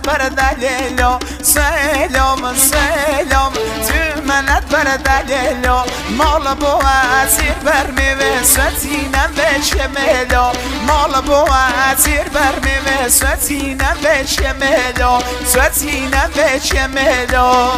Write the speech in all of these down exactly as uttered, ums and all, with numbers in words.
بر دلیلو سلام سلام تو منت بر دلیلو مال بو اسیر بر میوه سوتینم بشملو مال بو اسیر بر میوه سوتینم بشملو سوتینم بشملو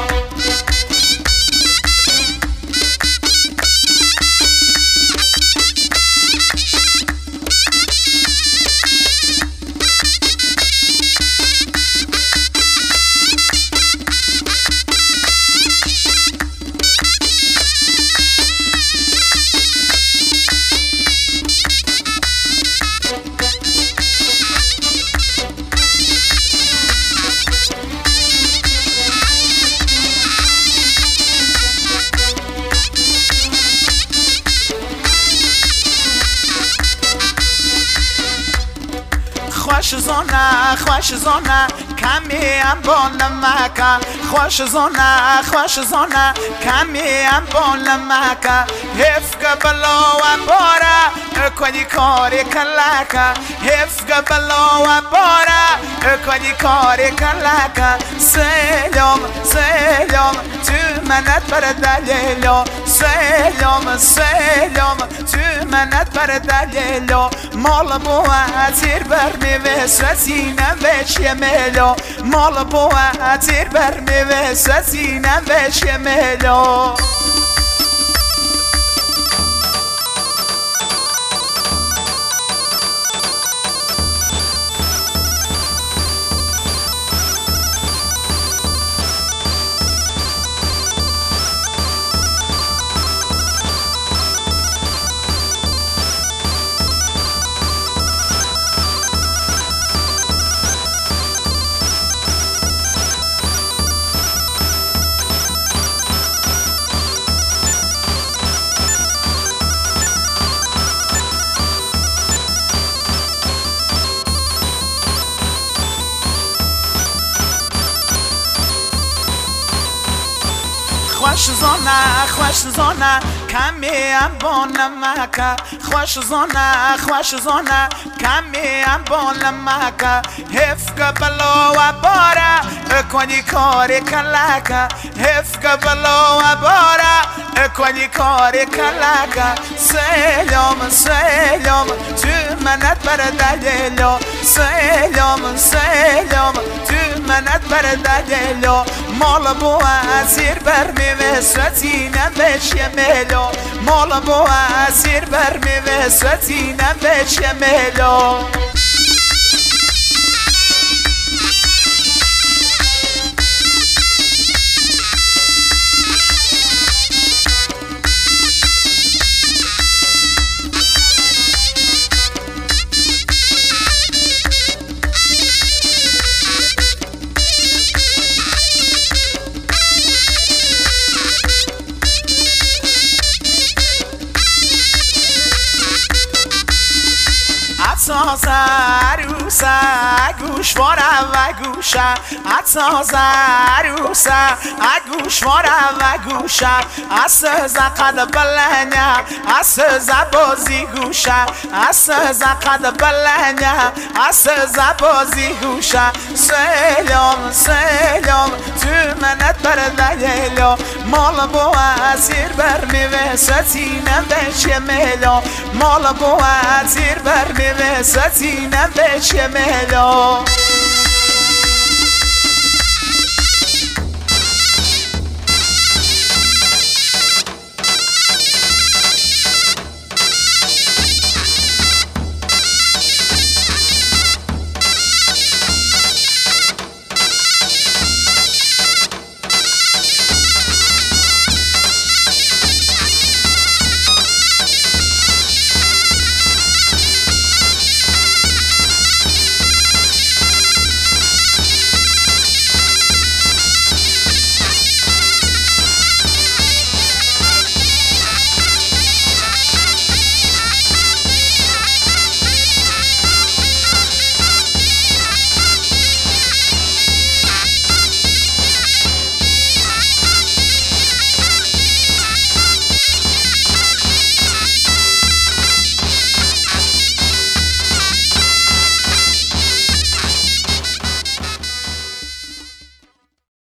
خوش زونه خوش زونه کمی هم بال مکه خوش زونه خوش زونه کمی هم بال مکه هفگه بلا و باره کنی کاری کلکه هفگه بلا و باره کنی کاری کلکه سلام سلام تو منت بر دلیلو سلام سلام تو منت بر دلیلو مال بو اتیر بر میوه سوتینم بشملو مال بو اتیر بر میوه سوتینم بشملو خوش زانه خوش زانه کمی هم بال مکه خوش زانه خوش زانه کمی هم بال مکه هفگه بلا و باره کنی کاری کلکه هفگه بلا و باره کنی کاری کلکه سلام سلام تو منت بر دلیلو سلام سلام تو منت بر دلیلو مال بو اسیر بر میوه سوتینم بشملو مال بو اسیر بر میوه سوتینم بشملو اتازه عروسه گوشواره و گوشه اتازه عروسه گوشواره و گوشه اسزه قد بلنه اسزه بازی گوشه اسزه قد بلنه اسزه بازی گوشه سلام سلام تو منت بر دلیلو مال بو اسیر بر میوه سوتینم بشملو مال بو اسیر بر میوه سوتینم بشملو